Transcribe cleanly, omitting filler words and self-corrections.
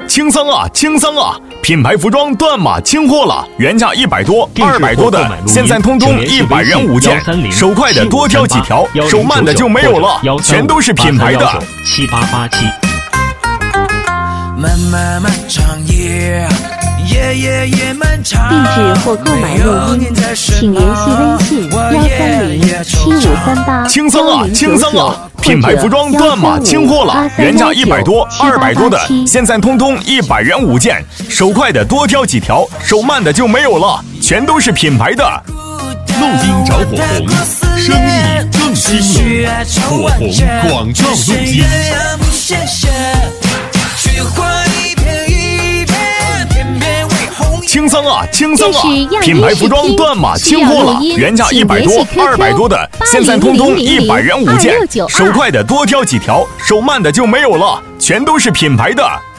清桑啊，清桑啊！品牌服装断码清货了，原价100多、200多的，现在通通100元5件，手快的多挑几条，手慢的就没有了，全都是品牌的。 7887。 漫长夜，夜漫长。 地址或购买录音，请联系微信1307538。 清桑啊，清桑啊！品牌服装断码清货了，原价100多、200多的，现在通通100元5件，手快的多挑几条，手慢的就没有了，全都是品牌的。 录音找火红，生意更兴隆，火红广告录音。 清桑啊，清桑啊！品牌服装断码清货了，原价100多、200多的，现在通通100元5件，手快的多挑几条，手慢的就没有了，全都是品牌的。